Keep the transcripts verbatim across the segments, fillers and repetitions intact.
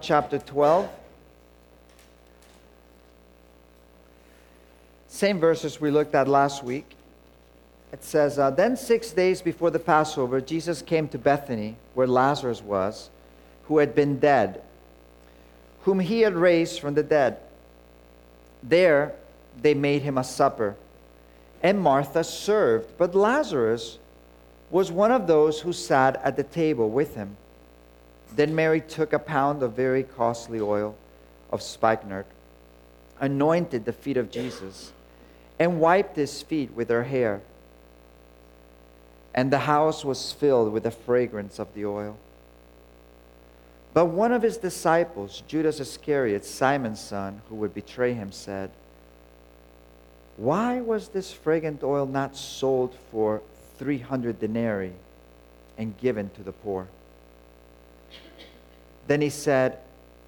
chapter twelve. Same verses we looked at last week. It says, uh, Then six days before the Passover, Jesus came to Bethany, where Lazarus was, who had been dead, whom he had raised from the dead. There they made him a supper, and Martha served, but Lazarus was one of those who sat at the table with him. Then Mary took a pound of very costly oil of spikenard, anointed the feet of Jesus, and wiped his feet with her hair. And the house was filled with the fragrance of the oil. But one of his disciples, Judas Iscariot, Simon's son, who would betray him, said, Why was this fragrant oil not sold for three hundred denarii and given to the poor? Then he said,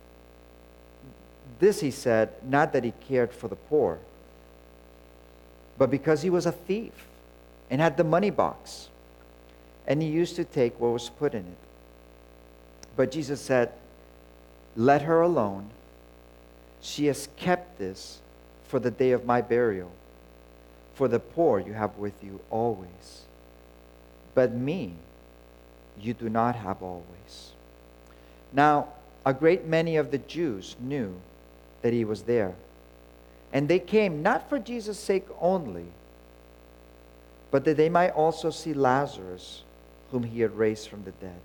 This he said, not that he cared for the poor, but because he was a thief and had the money box, and he used to take what was put in it. But Jesus said, Let her alone. She has kept this for the day of my burial. For the poor you have with you always, but me you do not have always. Now, a great many of the Jews knew that he was there, and they came not for Jesus' sake only, but that they might also see Lazarus, whom he had raised from the dead.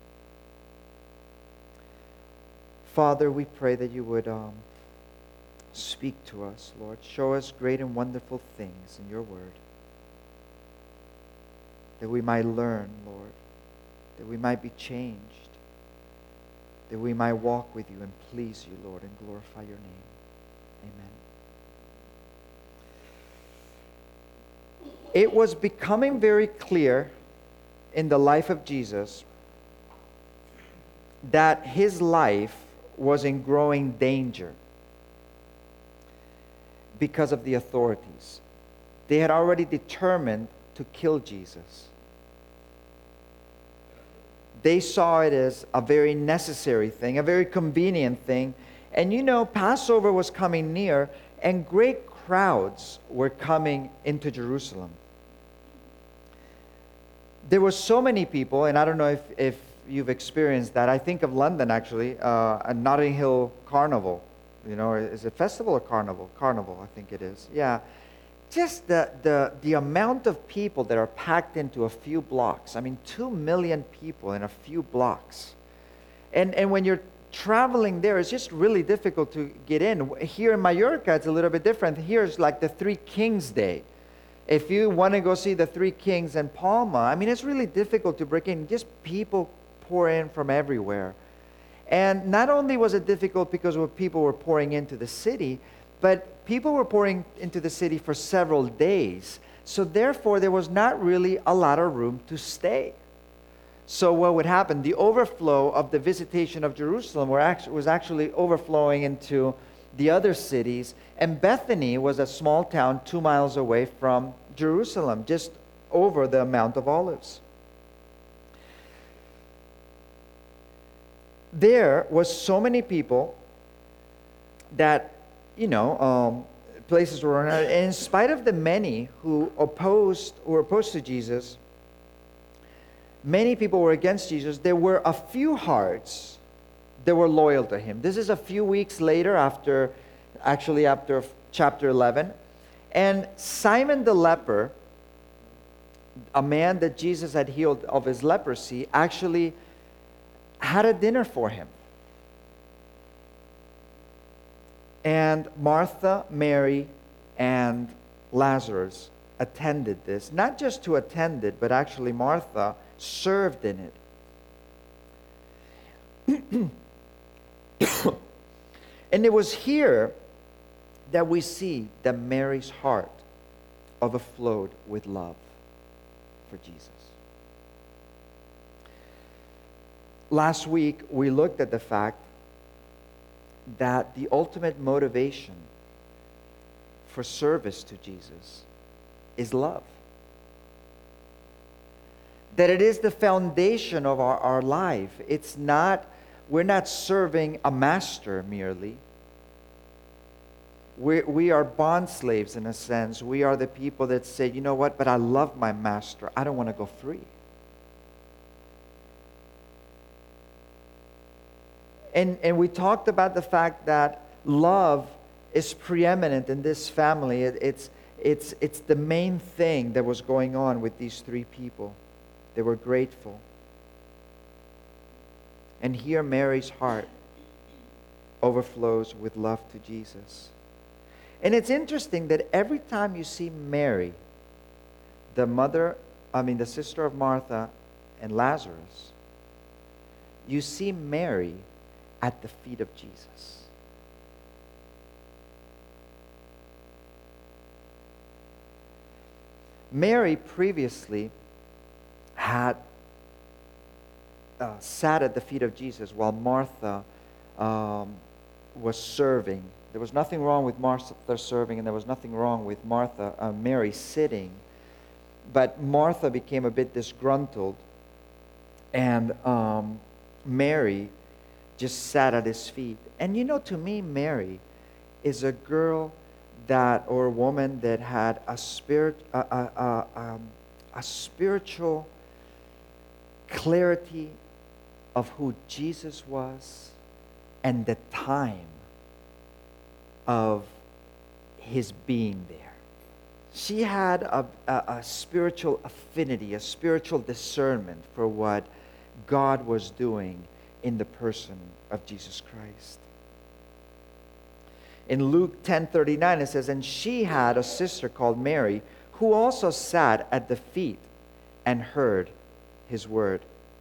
Father, we pray that you would um, speak to us, Lord. Show us great and wonderful things in your word, that we might learn, Lord, that we might be changed, that we might walk with you and please you, Lord, and glorify your name. Amen. It was becoming very clear in the life of Jesus that his life was in growing danger because of the authorities. They had already determined to kill Jesus. They saw it as a very necessary thing, a very convenient thing. And you know, Passover was coming near, and great crowds were coming into Jerusalem. There were so many people, and I don't know if, if you've experienced that. I think of London, actually, uh, a Notting Hill Carnival. You know, is it festival or carnival? Carnival, I think it is. Yeah. Just the, the, the amount of people that are packed into a few blocks. I mean, two million people in a few blocks. And, and when you're traveling there, it's just really difficult to get in. Here in Mallorca, it's a little bit different. Here's like the Three Kings Day. If you want to go see the Three Kings in Palma, I mean, it's really difficult to break in. Just people pour in from everywhere. And not only was it difficult because people were pouring into the city, but people were pouring into the city for several days. So therefore, there was not really a lot of room to stay. So what would happen? The overflow of the visitation of Jerusalem were actually, was actually overflowing into the other cities. And Bethany was a small town two miles away from Jerusalem, just over the Mount of Olives. There was so many people that, you know, um, places were, and in spite of the many who opposed, who were opposed to Jesus, many people were against Jesus. There were a few hearts that were loyal to him. This is a few weeks later, after, actually after chapter eleven, and Simon the leper, a man that Jesus had healed of his leprosy, actually had a dinner for him. And Martha, Mary, and Lazarus attended this. Not just to attend it, but actually Martha served in it. And it was here that we see that Mary's heart overflowed with love for Jesus. Last week, we looked at the fact that the ultimate motivation for service to Jesus is love. That it is the foundation of our, our life. It's not we're not serving a master merely. We, we are bond slaves in a sense. We are the people that say, you know what, but I love my master. I don't want to go free. And, and we talked about the fact that love is preeminent in this family. It, it's, it's, it's the main thing that was going on with these three people. They were grateful. And here Mary's heart overflows with love to Jesus. And it's interesting that every time you see Mary, the mother, I mean the sister of Martha and Lazarus, you see Mary at the feet of Jesus. Mary previously had uh, sat at the feet of Jesus while Martha um, was serving. There was nothing wrong with Martha serving, and there was nothing wrong with Martha, uh, Mary sitting. But Martha became a bit disgruntled, and um, Mary just sat at his feet. And you know, to me, Mary is a girl that, or a woman that had a spirit, a, a, a, um, a spiritual clarity of who Jesus was and the time of his being there. She had a, a, a spiritual affinity, a spiritual discernment for what God was doing in the person of Jesus Christ. In Luke ten thirty-nine it says, and she had a sister called Mary, who also sat at the feet and heard his word.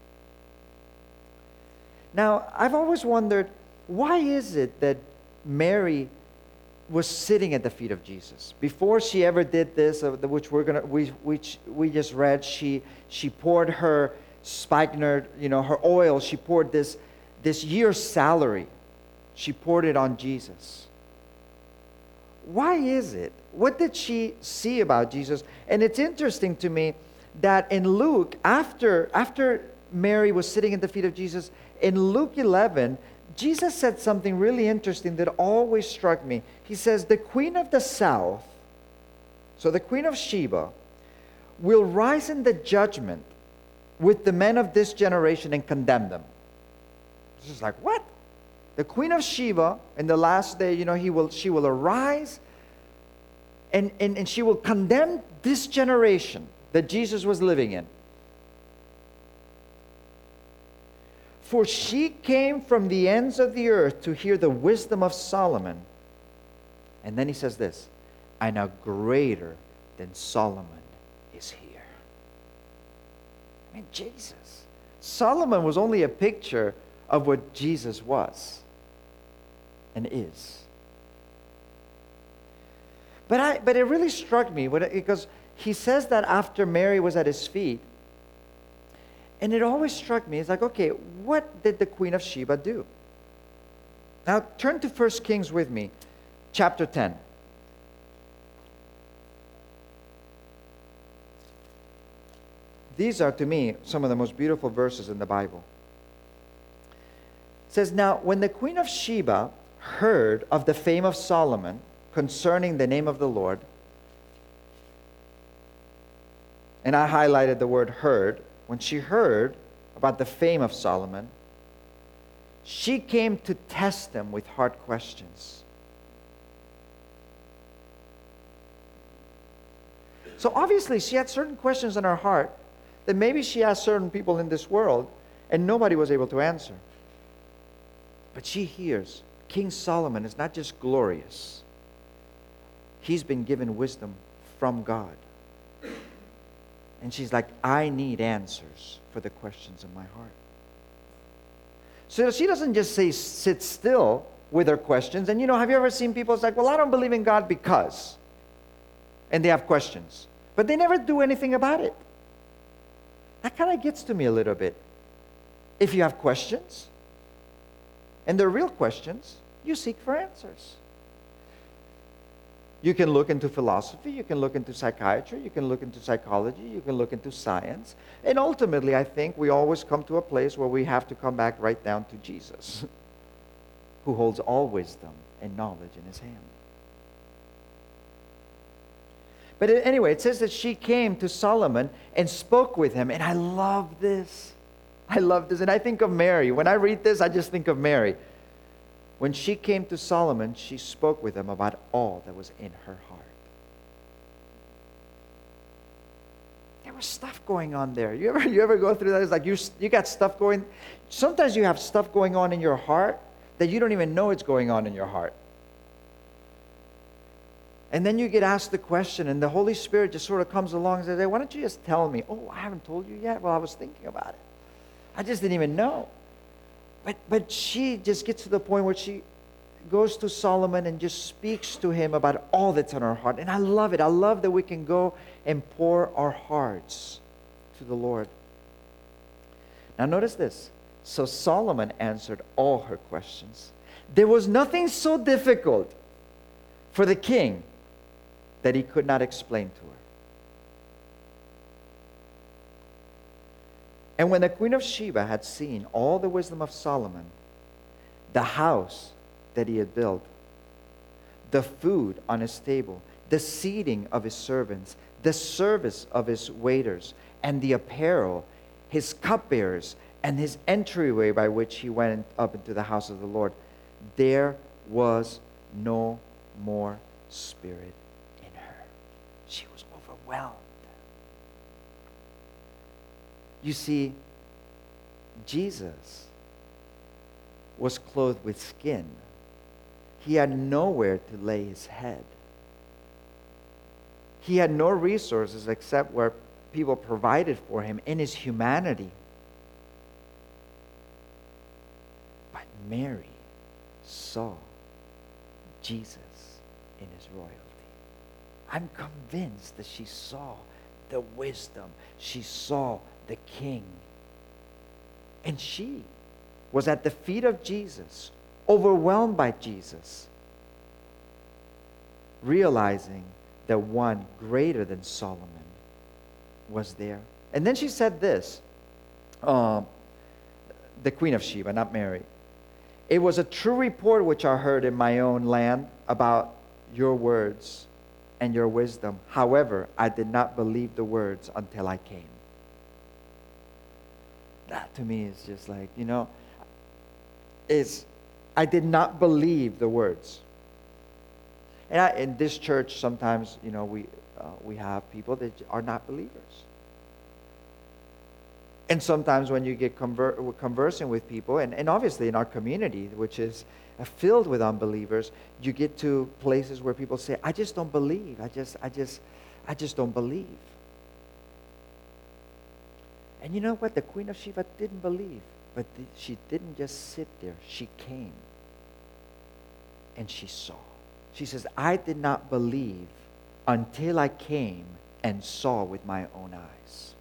Now, I've always wondered, why is it that Mary was sitting at the feet of Jesus? Before she ever did this, uh, which we're gonna, we, which we just read, she she poured her spikenard, you know, her oil. She poured this this year's salary. She poured it on Jesus. Why is it? What did she see about Jesus? And it's interesting to me that in Luke, after after Mary was sitting at the feet of Jesus, in Luke eleven, Jesus said something really interesting that always struck me. He says, the queen of the south, so the queen of Sheba, will rise in the judgment with the men of this generation and condemn them. This is like, what? The queen of Sheba, in the last day, you know, he will, she will arise and, and, and she will condemn this generation that Jesus was living in. For she came from the ends of the earth to hear the wisdom of Solomon. And then he says this, and a greater than Solomon is here. I mean, Jesus. Solomon was only a picture of what Jesus was and is. But I, but it really struck me because he says that after Mary was at his feet. And it always struck me, it's like, okay, what did the Queen of Sheba do? Now, turn to First Kings with me, chapter ten. These are, to me, some of the most beautiful verses in the Bible. It says, now, when the Queen of Sheba heard of the fame of Solomon concerning the name of the Lord, and I highlighted the word heard, when she heard about the fame of Solomon, she came to test him with hard questions. So obviously she had certain questions in her heart that maybe she asked certain people in this world and nobody was able to answer. But she hears King Solomon is not just glorious. He's been given wisdom from God. And she's like, I need answers for the questions in my heart. So she doesn't just say, sit still with her questions. And you know, have you ever seen people it's like, well, I don't believe in God because. And they have questions. But they never do anything about it. That kind of gets to me a little bit. If you have questions, and they're real questions, you seek for answers. You can look into philosophy, you can look into psychiatry, you can look into psychology, you can look into science. And ultimately, I think we always come to a place where we have to come back right down to Jesus, who holds all wisdom and knowledge in his hand. But anyway, it says that she came to Solomon and spoke with him. And I love this. I love this. And I think of Mary. When I read this, I just think of Mary. When she came to Solomon, she spoke with him about all that was in her heart. There was stuff going on there. You ever, you ever go through that? It's like you, you got stuff going. Sometimes you have stuff going on in your heart that you don't even know it's going on in your heart. And then you get asked the question, and the Holy Spirit just sort of comes along and says, hey, why don't you just tell me? Oh, I haven't told you yet? Well, I was thinking about it. I just didn't even know. But but she just gets to the point where she goes to Solomon and just speaks to him about all that's on her heart. And I love it. I love that we can go and pour our hearts to the Lord. Now notice this. So Solomon answered all her questions. There was nothing so difficult for the king that he could not explain to her. And when the queen of Sheba had seen all the wisdom of Solomon, the house that he had built, the food on his table, the seating of his servants, the service of his waiters, and the apparel, his cupbearers, and his entryway by which he went up into the house of the Lord, there was no more spirit in her. She was overwhelmed. You see, Jesus was clothed with skin. He had nowhere to lay his head. He had no resources except where people provided for him in his humanity. But Mary saw Jesus in his royalty. I'm convinced that she saw the wisdom. She saw the king. And she was at the feet of Jesus, overwhelmed by Jesus, realizing that one greater than Solomon was there. And then she said this, uh, the Queen of Sheba, not Mary. It was a true report which I heard in my own land about your words and your wisdom. However, I did not believe the words until I came. That to me is just like, you know, is I did not believe the words. And I, in this church, sometimes, you know, we uh, we have people that are not believers. And sometimes when you get conver- conversing with people, and, and obviously in our community, which is filled with unbelievers, you get to places where people say, I just don't believe. I just, I just, I just don't believe. And you know what? The Queen of Sheba didn't believe. But th- she didn't just sit there. She came. And she saw. She says, I did not believe until I came and saw with my own eyes.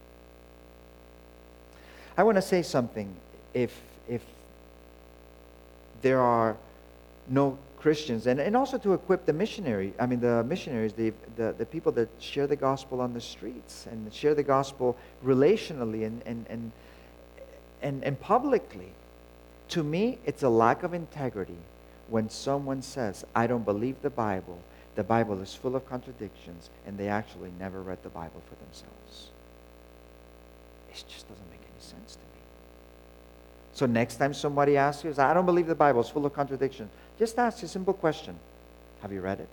I want to say something. If if there are no Christians, and, and also to equip the missionary, I mean the missionaries, the, the, the people that share the gospel on the streets and share the gospel relationally and, and, and, and, and publicly. To me, it's a lack of integrity when someone says, I don't believe the Bible, the Bible is full of contradictions, and they actually never read the Bible for themselves. It just doesn't make any sense to me. So next time somebody asks you, I don't believe the Bible is full of contradictions, just ask a simple question. Have you read it?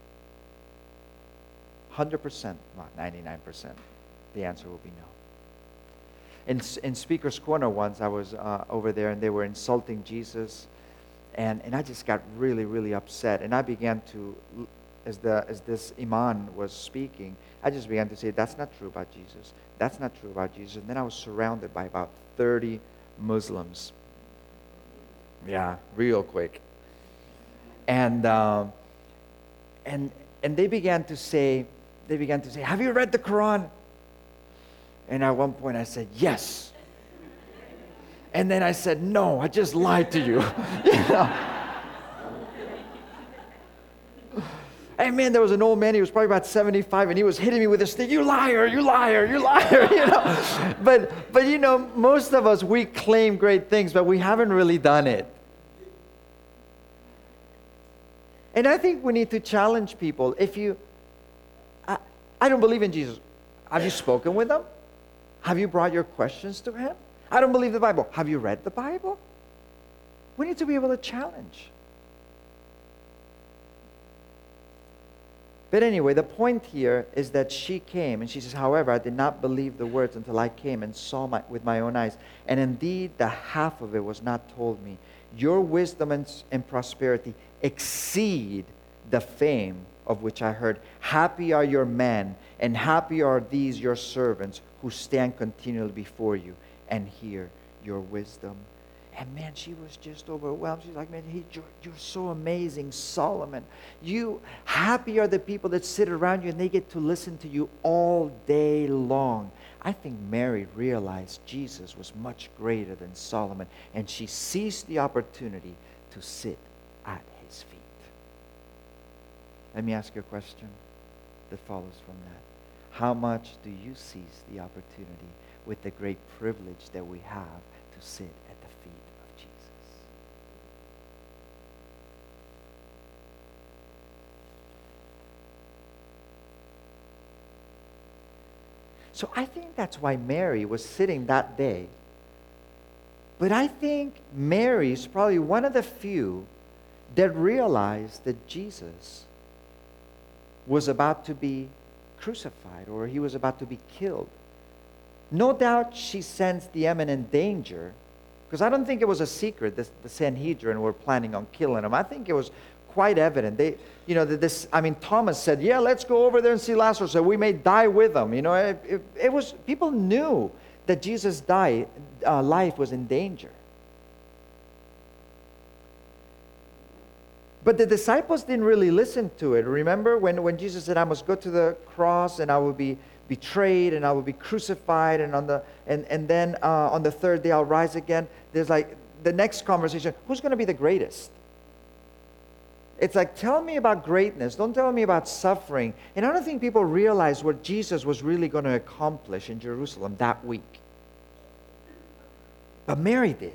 one hundred percent, well, ninety-nine percent, the answer will be no. In, in Speaker's Corner once, I was uh, over there and they were insulting Jesus. And, and I just got really, really upset. And I began to, as the as this imam was speaking, I just began to say, that's not true about Jesus. That's not true about Jesus. And then I was surrounded by about thirty Muslims. Yeah, real quick. And um, and and they began to say, they began to say, have you read the Quran? And at one point I said, yes. And then I said, no, I just lied to you. You know? And man, there was an old man, he was probably about seventy-five, and he was hitting me with a stick. You liar, you liar, you liar, you know. But, but you know, most of us, we claim great things, but we haven't really done it. And I think we need to challenge people. If you, I, I don't believe in Jesus. Have you spoken with him? Have you brought your questions to him? I don't believe the Bible. Have you read the Bible? We need to be able to challenge. But anyway, the point here is that she came, and she says, however, I did not believe the words until I came and saw my, with my own eyes. And indeed, the half of it was not told me. Your wisdom and, and prosperity exceed the fame of which I heard. Happy are your men, and happy are these your servants who stand continually before you and hear your wisdom. And man, she was just overwhelmed. She's like, man, he, you're, you're so amazing, Solomon. You, happy are the people that sit around you and they get to listen to you all day long. I think Mary realized Jesus was much greater than Solomon, and she seized the opportunity to sit at his feet. Let me ask you a question that follows from that. How much do you seize the opportunity with the great privilege that we have to sit at the feet of Jesus? So I think that's why Mary was sitting that day. But I think Mary's probably one of the few that realized that Jesus was about to be crucified, or he was about to be killed. No doubt she sensed the imminent danger, because I don't think it was a secret that the Sanhedrin were planning on killing him. I think it was quite evident. They, you know, that this. I mean, Thomas said, "Yeah, let's go over there and see Lazarus, so we may die with him." You know, it, it, it was people knew that Jesus' died, uh, life was in danger. But the disciples didn't really listen to it. Remember when, when Jesus said, I must go to the cross and I will be betrayed and I will be crucified and on the and, and then uh, on the third day I'll rise again. There's like the next conversation, who's going to be the greatest? It's like, tell me about greatness. Don't tell me about suffering. And I don't think people realize what Jesus was really going to accomplish in Jerusalem that week. But Mary did.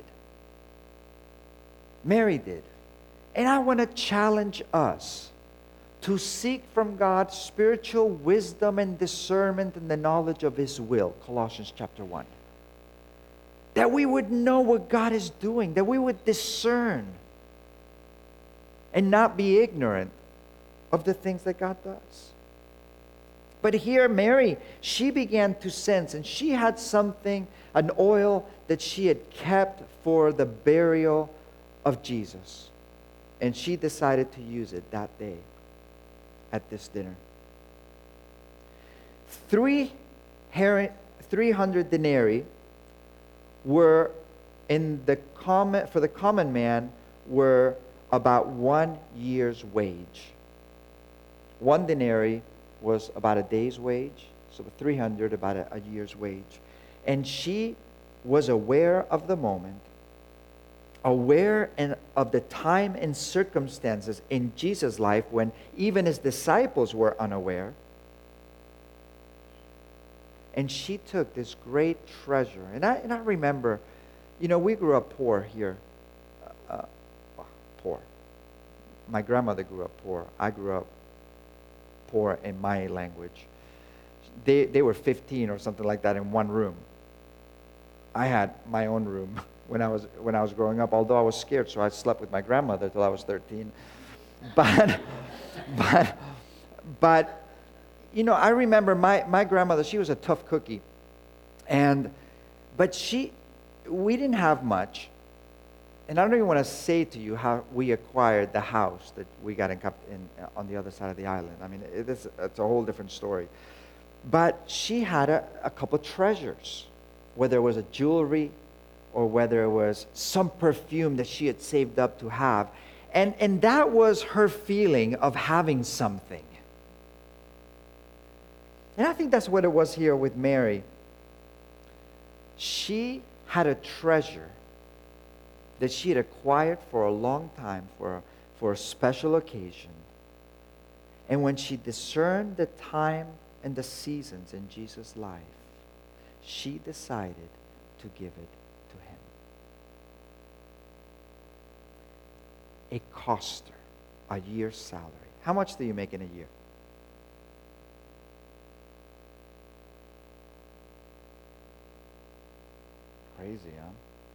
Mary did. And I want to challenge us to seek from God spiritual wisdom and discernment and the knowledge of His will, Colossians chapter one. That we would know what God is doing, that we would discern and not be ignorant of the things that God does. But here Mary, she began to sense, and she had something, an oil that she had kept for the burial of Jesus. And she decided to use it that day at this dinner. Three hundred denarii were in the common, for the common man, were about one year's wage. One denarii was about a day's wage, so three hundred about a, a year's wage. And she was aware of the moment, aware and of the time and circumstances in Jesus' life when even his disciples were unaware. And she took this great treasure. And I, and I remember, you know, we grew up poor here. Uh, well, poor. My grandmother grew up poor. I grew up poor in my language. They, they were fifteen or something like that in one room. I had my own room. When I was when I was growing up, although I was scared, so I slept with my grandmother till I was thirteen. But, but, but, you know, I remember my, my grandmother. She was a tough cookie, and but she, we didn't have much, and I don't even want to say to you how we acquired the house that we got in, in on the other side of the island. I mean, it is it's a whole different story. But she had a, a couple treasures, whether it was a jewelry, or whether it was some perfume that she had saved up to have. And, and that was her feeling of having something. And I think that's what it was here with Mary. She had a treasure that she had acquired for a long time, for a, for a special occasion. And when she discerned the time and the seasons in Jesus' life, she decided to give it to him. It cost her a year's salary. How much do you make in a year? Crazy, huh?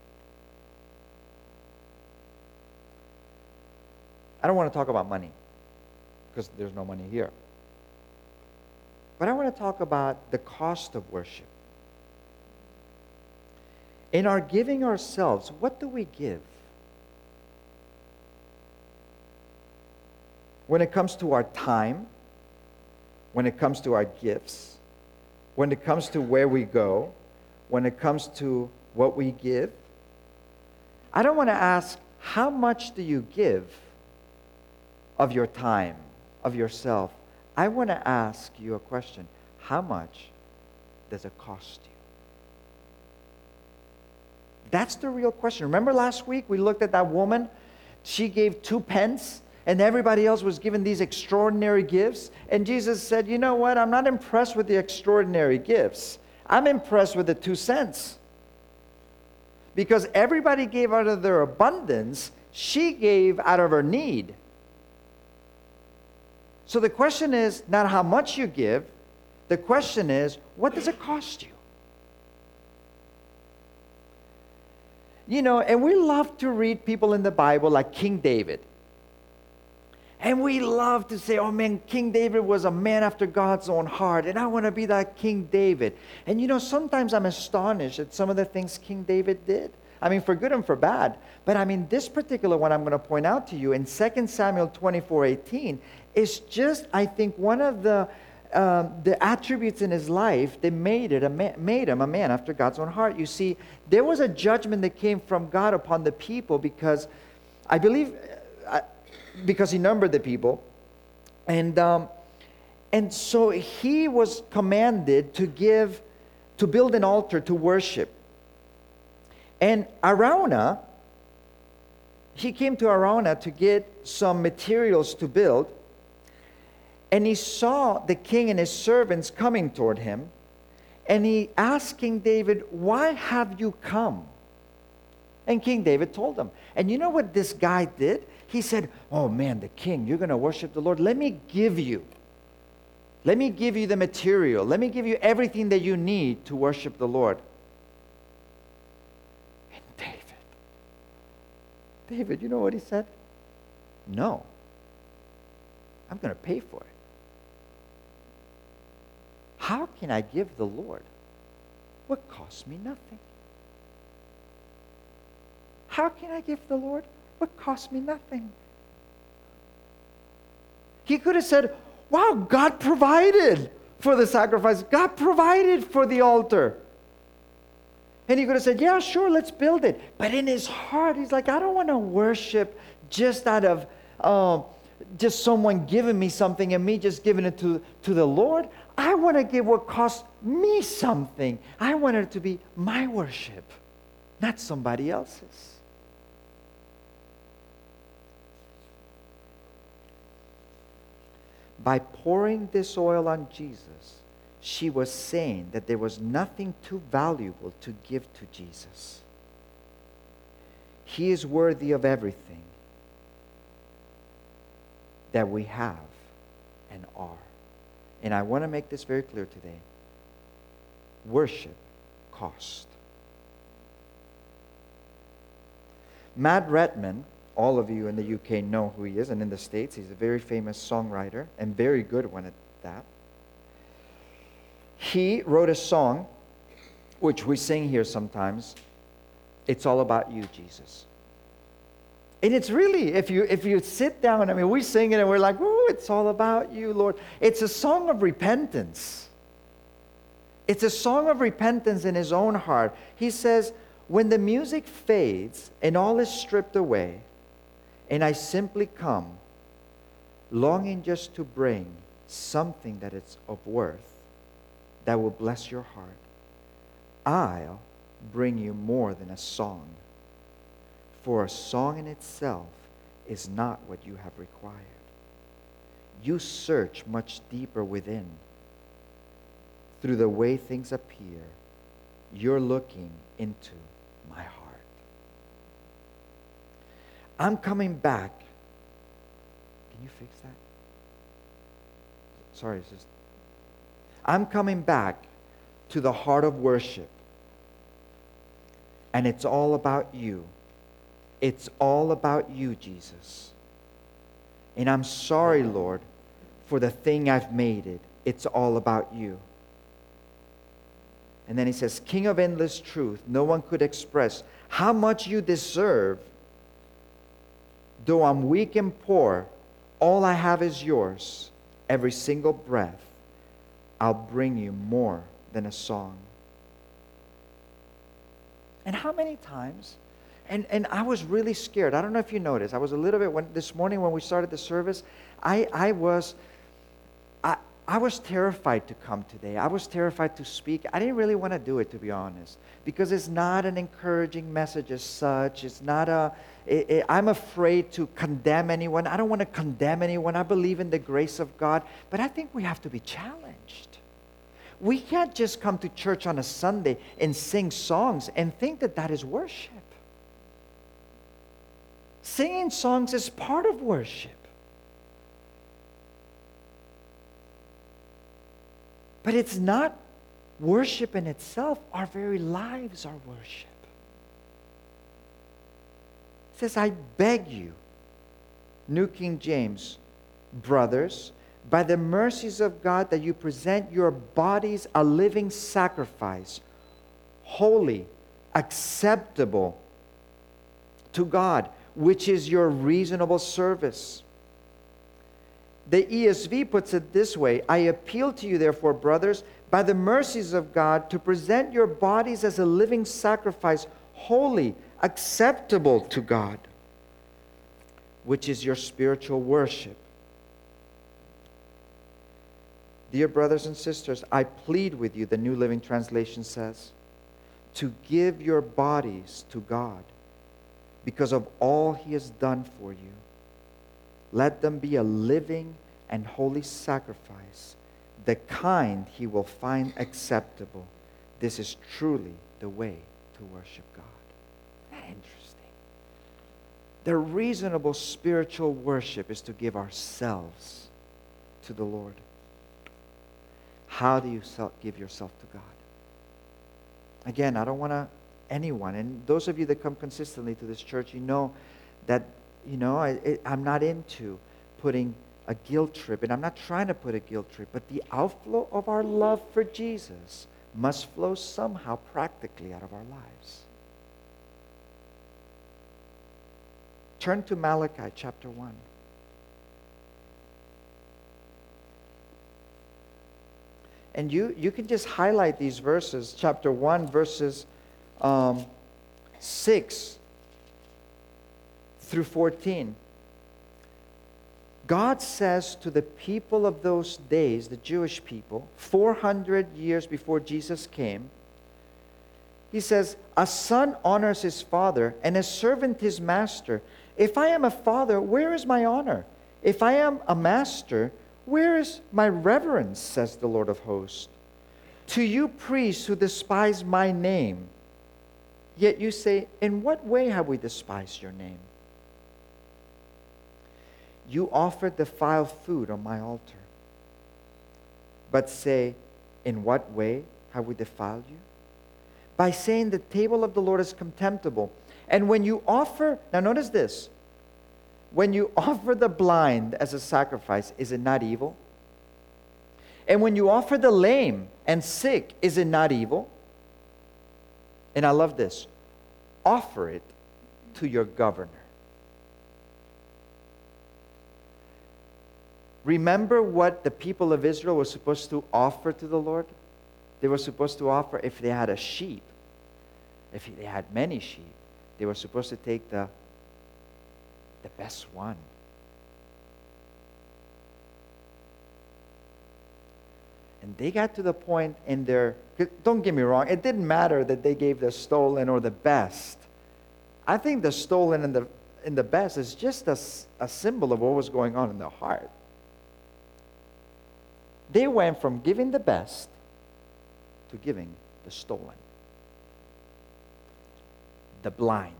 I don't want to talk about money because there's no money here. But I want to talk about the cost of worship. In our giving ourselves, what do we give? When it comes to our time, when it comes to our gifts, when it comes to where we go, when it comes to what we give, I don't want to ask, how much do you give of your time, of yourself? I want to ask you a question. How much does it cost you? That's the real question. Remember last week we looked at that woman? She gave two pence and everybody else was given these extraordinary gifts. And Jesus said, you know what? I'm not impressed with the extraordinary gifts. I'm impressed with the two cents. Because everybody gave out of their abundance. She gave out of her need. So the question is not how much you give. The question is, what does it cost you? You know, and we love to read people in the Bible like King David. And we love to say, oh man, King David was a man after God's own heart. And I want to be that King David. And you know, sometimes I'm astonished at some of the things King David did. I mean, for good and for bad. But I mean, this particular one I'm going to point out to you in Second Samuel twenty-four eighteen is just, I think, one of the um, the attributes in his life that made it a man, made him a man after God's own heart. You see, there was a judgment that came from God upon the people because, I believe, uh, because he numbered the people, and um, and so he was commanded to give, to build an altar to worship. And Araunah, he came to Araunah to get some materials to build. And he saw the king and his servants coming toward him. And he asked King David, why have you come? And King David told him. And you know what this guy did? He said, oh man, the king, you're going to worship the Lord. Let me give you. Let me give you the material. Let me give you everything that you need to worship the Lord. And David, David, you know what he said? No. I'm going to pay for it. How can I give the Lord what costs me nothing? How can I give the Lord what costs me nothing? He could have said, wow, God provided for the sacrifice. God provided for the altar. And he could have said, yeah, sure, let's build it. But in his heart, he's like, I don't want to worship just out of um, just someone giving me something and me just giving it to, to the Lord. I want to give what costs me something. I want it to be my worship, not somebody else's. By pouring this oil on Jesus, she was saying that there was nothing too valuable to give to Jesus. He is worthy of everything that we have and are. And I want to make this very clear today. Worship cost. Matt Redman, all of you in the U K know who he is, and in the States, he's a very famous songwriter and very good one at that. He wrote a song, which we sing here sometimes. It's all about you, Jesus. And it's really, if you if you sit down, I mean, we sing it and we're like, ooh, it's all about you, Lord. It's a song of repentance. It's a song of repentance in his own heart. He says, when the music fades and all is stripped away, and I simply come, longing just to bring something that is of worth, that will bless your heart, I'll bring you more than a song. For a song in itself is not what you have required. you search much deeper within. Through the way things appear, you're looking into my heart. I'm coming back. Can you fix that? Sorry, it's just. I'm coming back to the heart of worship. And it's all about you. It's all about you, Jesus. And I'm sorry, Lord, for the thing I've made it. It's all about you. And then he says, King of endless truth, no one could express how much you deserve. Though I'm weak and poor, all I have is yours. Every single breath, I'll bring you more than a song. And how many times? And, and I was really scared. I don't know if you noticed. I was a little bit, when this morning when we started the service, I, I was... I, I was terrified to come today. I was terrified to speak. I didn't really want to do it, to be honest, because it's not an encouraging message as such. It's not a, it, it, I'm afraid to condemn anyone. I don't want to condemn anyone. I believe in the grace of God, but I think we have to be challenged. We can't just come to church on a Sunday and sing songs and think that that is worship. Singing songs is part of worship. But it's not worship in itself. Our very lives are worship. It says, I beg you, New King James, brothers, by the mercies of God, that you present your bodies a living sacrifice, holy, acceptable to God, which is your reasonable service. The E S V puts it this way: I appeal to you, therefore, brothers, by the mercies of God, to present your bodies as a living sacrifice, holy, acceptable to God, which is your spiritual worship. Dear brothers and sisters, I plead with you, the New Living Translation says, to give your bodies to God because of all He has done for you. Let them be a living and holy sacrifice, the kind He will find acceptable. This is truly the way to worship God. Isn't that interesting? The reasonable spiritual worship is to give ourselves to the Lord. How do you give yourself to God? Again, I don't want to anyone, and those of you that come consistently to this church, you know that You know, I, it, I'm not into putting a guilt trip, and I'm not trying to put a guilt trip, but the outflow of our love for Jesus must flow somehow practically out of our lives. Turn to Malachi chapter one. And you, you can just highlight these verses, chapter one, verses um, six through fourteen. God says to the people of those days, the Jewish people, four hundred years before Jesus came, He says, a son honors his father and a servant his master. If I am a father, where is my honor? If I am a master, where is my reverence, says the Lord of hosts? To you priests who despise my name, yet you say, in what way have we despised your name? You offered defiled food on my altar. But say, in what way have we defiled you? By saying the table of the Lord is contemptible. And when you offer, now notice this, when you offer the blind as a sacrifice, is it not evil? And when you offer the lame and sick, is it not evil? And I love this, offer it to your governor. Remember what the people of Israel were supposed to offer to the Lord? They were supposed to offer, if they had a sheep, if they had many sheep, they were supposed to take the, the best one. And they got to the point in their, don't get me wrong, it didn't matter that they gave the stolen or the best. I think the stolen and the, and the best is just a, a symbol of what was going on in their heart. They went from giving the best to giving the stolen, the blind,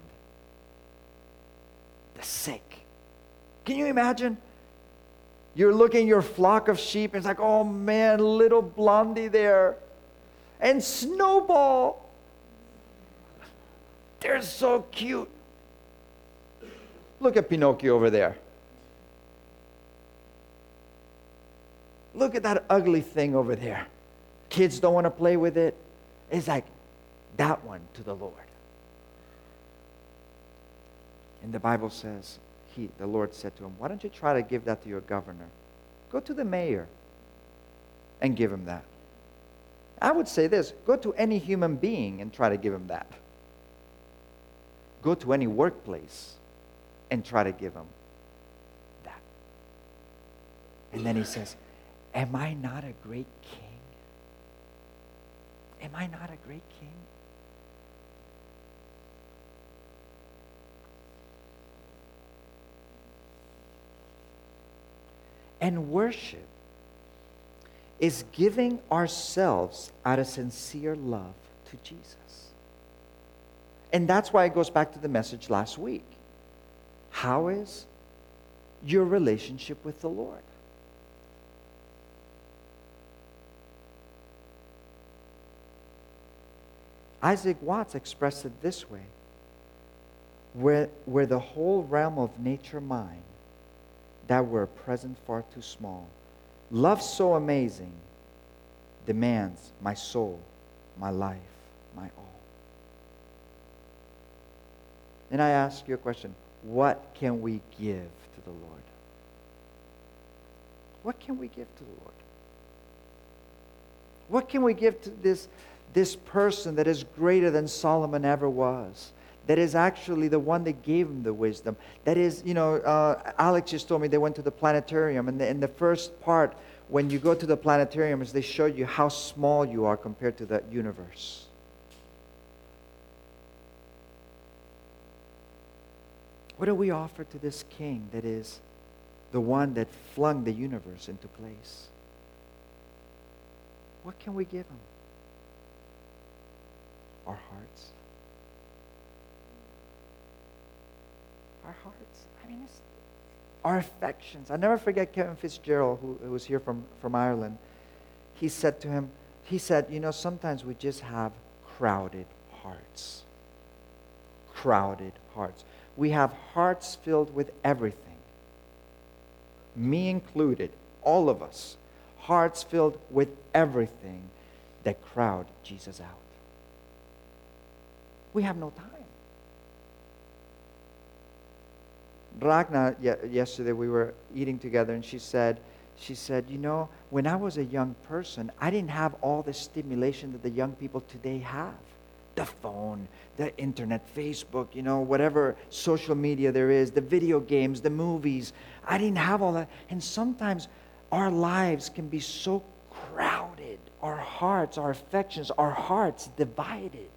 the sick. Can you imagine? You're looking at your flock of sheep, and it's like, oh man, little Blondie there. And Snowball. They're so cute. Look at Pinocchio over there. Look at that ugly thing over there. Kids don't want to play with it. It's like that one to the Lord. And the Bible says, he, the Lord said to him, why don't you try to give that to your governor? Go to the mayor and give him that. I would say this, go to any human being and try to give him that. Go to any workplace and try to give him that. And then he says, am I not a great king? Am I not a great king? And worship is giving ourselves out of sincere love to Jesus. And that's why it goes back to the message last week. How is your relationship with the Lord? Isaac Watts expressed it this way, where, where the whole realm of nature mine, that were a present far too small, love so amazing demands my soul, my life, my all. And I ask you a question, what can we give to the Lord? What can we give to the Lord? What can we give to this, this person that is greater than Solomon ever was? That is actually the one that gave him the wisdom. That is, you know, uh, Alex just told me they went to the planetarium. And the, in the first part, when you go to the planetarium, is they show you how small you are compared to the universe. What do we offer to this king that is the one that flung the universe into place? What can we give him? Our hearts. Our hearts. I mean, it's our affections. I never forget Kevin Fitzgerald, who, who was here from, from Ireland. He said to him, he said, you know, sometimes we just have crowded hearts. Crowded hearts. We have hearts filled with everything. Me included, all of us. Hearts filled with everything that crowd Jesus out. We have no time. Ragnar, yesterday we were eating together, and she said, she said, you know, when I was a young person, I didn't have all the stimulation that the young people today have. The phone, the internet, Facebook, you know, whatever social media there is, the video games, the movies. I didn't have all that. And sometimes our lives can be so crowded. Our hearts, our affections, our hearts divided.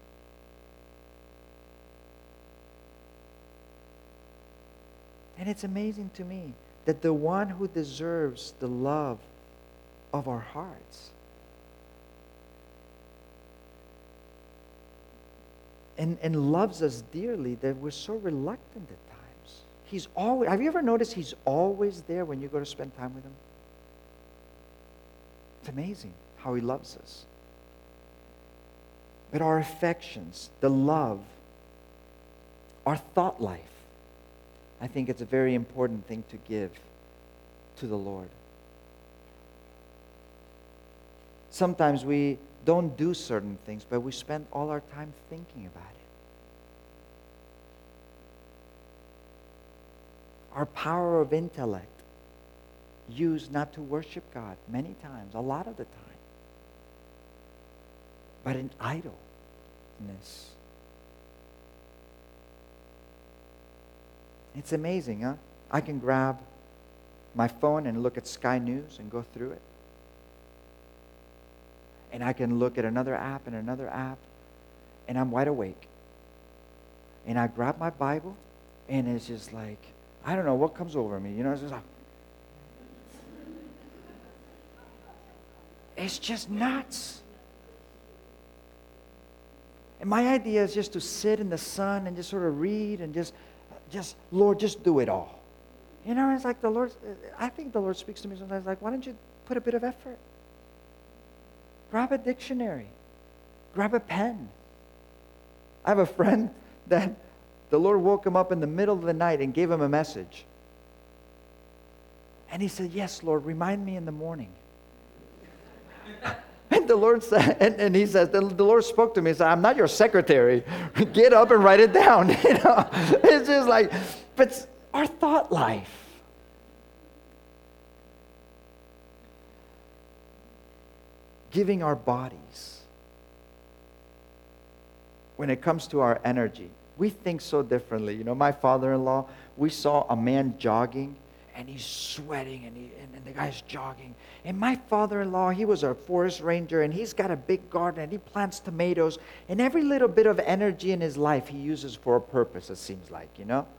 And it's amazing to me that the one who deserves the love of our hearts and, and loves us dearly, that we're so reluctant at times. He's always, have you ever noticed he's always there when you go to spend time with him? It's amazing how he loves us. But our affections, the love, our thought life, I think it's a very important thing to give to the Lord. Sometimes we don't do certain things, but we spend all our time thinking about it. Our power of intellect used not to worship God many times, a lot of the time, but in idleness. It's amazing, huh? I can grab my phone and look at Sky News and go through it. And I can look at another app and another app, and I'm wide awake. And I grab my Bible, and it's just like, I don't know what comes over me. You know, it's just like, It's just nuts. And my idea is just to sit in the sun and just sort of read and just, just, Lord, just do it all. You know, it's like the Lord, I think the Lord speaks to me sometimes like, why don't you put a bit of effort? Grab a dictionary. Grab a pen. I have a friend that the Lord woke him up in the middle of the night and gave him a message. And he said, yes, Lord, remind me in the morning. And the Lord said, and, and he says, the, the Lord spoke to me and said, I'm not your secretary. Get up and write it down. You know, it's just like, but our thought life. Giving our bodies. When it comes to our energy, we think so differently. You know, my father-in-law, we saw a man jogging, and he's sweating, and, he, and, and the guy's jogging. And my father-in-law, he was a forest ranger, and he's got a big garden, and he plants tomatoes. And every little bit of energy in his life he uses for a purpose, it seems like, you know.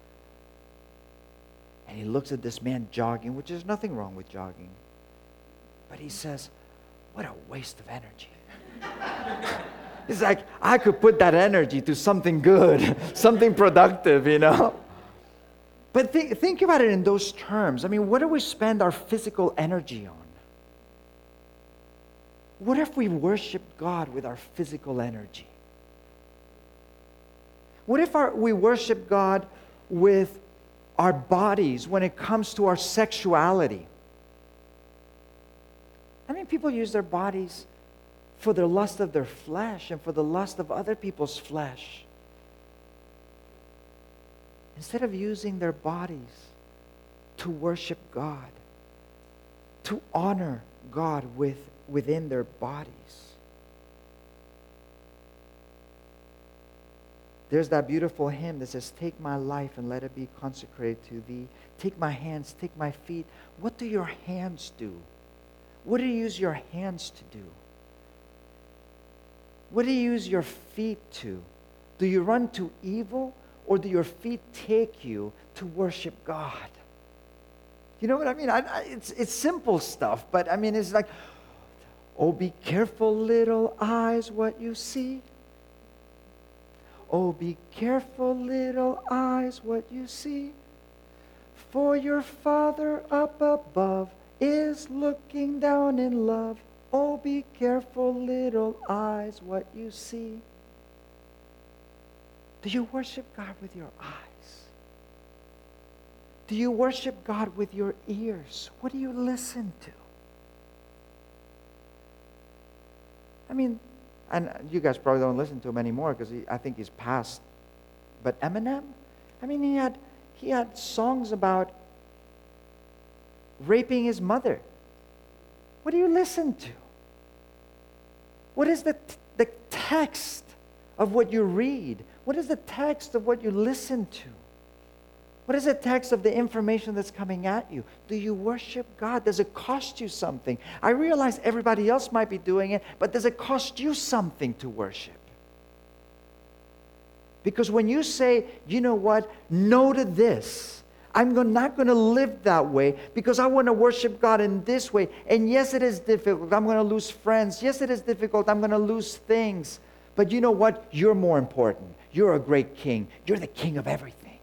And he looks at this man jogging, which is nothing wrong with jogging. But he says, what a waste of energy. It's like, I could put that energy to something good, something productive, you know. But think, think about it in those terms. I mean, what do we spend our physical energy on? What if we worshiped God with our physical energy? What if our, we worship God with our bodies when it comes to our sexuality? I mean, people use their bodies for the lust of their flesh and for the lust of other people's flesh. Instead of using their bodies to worship God, to honor God with, within their bodies. There's that beautiful hymn that says, take my life and let it be consecrated to thee. Take my hands, take my feet. What do your hands do? What do you use your hands to do? What do you use your feet to? Do you run to evil, or do your feet take you to worship God? You know what I mean? I, I, it's, it's simple stuff, but I mean, it's like, oh, be careful, little eyes, what you see. Oh, be careful, little eyes, what you see. For your Father up above is looking down in love. Oh, be careful, little eyes, what you see. Do you worship God with your eyes? Do you worship God with your ears? What do you listen to? I mean, and you guys probably don't listen to him anymore because I think he's passed. But Eminem, I mean, he had he had songs about raping his mother. What do you listen to? What is the, the text of what you read? What is the text of what you listen to? What is the text of the information that's coming at you? Do you worship God? Does it cost you something? I realize everybody else might be doing it, but does it cost you something to worship? Because when you say, you know what, no to this, I'm not going to live that way because I want to worship God in this way. And yes, it is difficult. I'm going to lose friends. Yes, it is difficult. I'm going to lose things. But you know what? You're more important. You're a great king. You're the king of everything.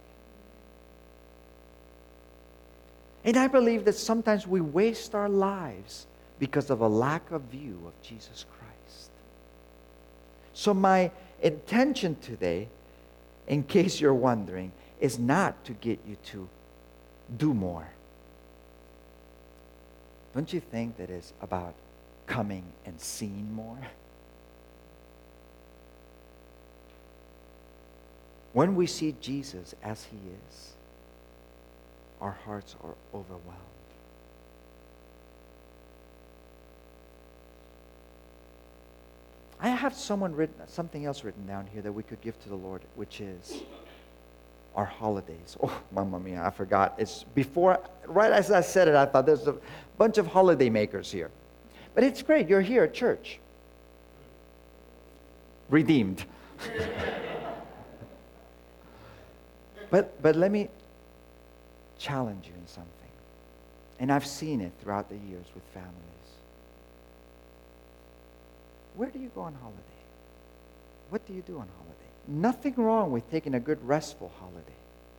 And I believe that sometimes we waste our lives because of a lack of view of Jesus Christ. So my intention today, in case you're wondering, is not to get you to do more. Don't you think that it's about coming and seeing more? When we see Jesus as he is, our hearts are overwhelmed. I have someone written, something else written down here that we could give to the Lord, which is our holidays. Oh, mamma mia, I forgot. It's before, right as I said it, I thought there's a bunch of holiday makers here. But it's great. You're here at church. Redeemed. but, but let me challenge you in something. And I've seen it throughout the years with families. Where do you go on holiday? What do you do on holiday? Nothing wrong with taking a good restful holiday.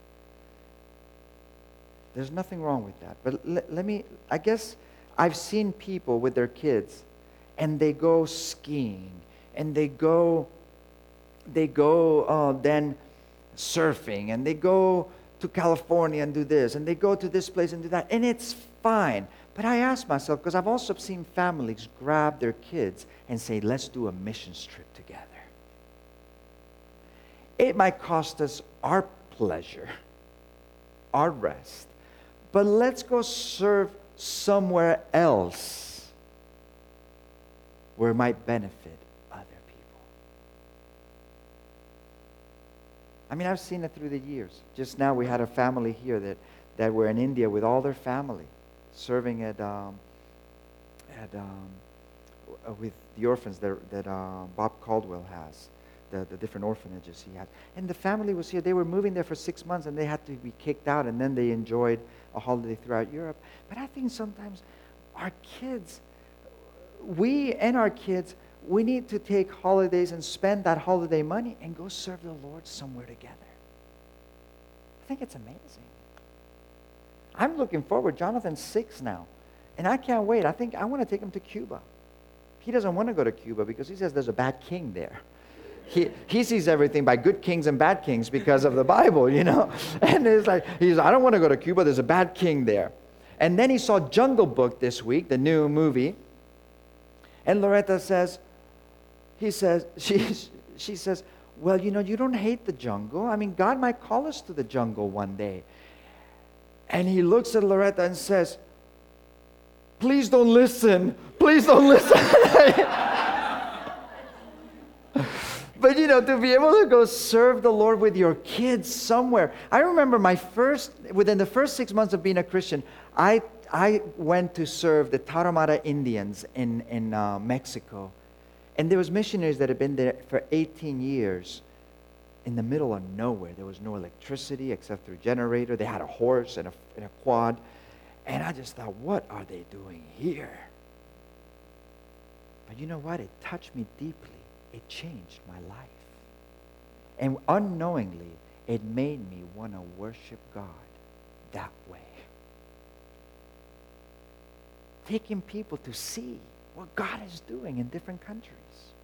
There's nothing wrong with that. But let, let me, I guess I've seen people with their kids and they go skiing and they go, they go uh, then surfing and they go to California and do this and they go to this place and do that. And it's fine. But I ask myself, because I've also seen families grab their kids and say, let's do a missions trip together. It might cost us our pleasure, our rest, but let's go serve somewhere else where it might benefit other people. I mean, I've seen it through the years. Just now we had a family here that, that were in India with all their family, serving at um, at um, with the orphans that, that uh, Bob Caldwell has. The, the different orphanages he had. And the family was here. They were moving there for six months and they had to be kicked out, and then they enjoyed a holiday throughout Europe. But I think sometimes our kids, we and our kids, we need to take holidays and spend that holiday money and go serve the Lord somewhere together. I think it's amazing. I'm looking forward. Jonathan's six now, and I can't wait. I think I want to take him to Cuba. He doesn't want to go to Cuba because he says there's a bad king there. He, he sees everything by good kings and bad kings because of the Bible, you know. And it's like, he's, I don't want to go to Cuba. There's a bad king there. And then he saw Jungle Book this week, the new movie. And Loretta says, he says, she, she says, well, you know, you don't hate the jungle. I mean, God might call us to the jungle one day. And he looks at Loretta and says, please don't listen. Please don't listen. But, you know, to be able to go serve the Lord with your kids somewhere. I remember my first, within the first six months of being a Christian, I I went to serve the Tarahumara Indians in, in uh, Mexico. And there was missionaries that had been there for eighteen years in the middle of nowhere. There was no electricity except through a generator. They had a horse and a, and a quad. And I just thought, what are they doing here? But you know what? It touched me deeply. It changed my life. And unknowingly, it made me want to worship God that way. Taking people to see what God is doing in different countries.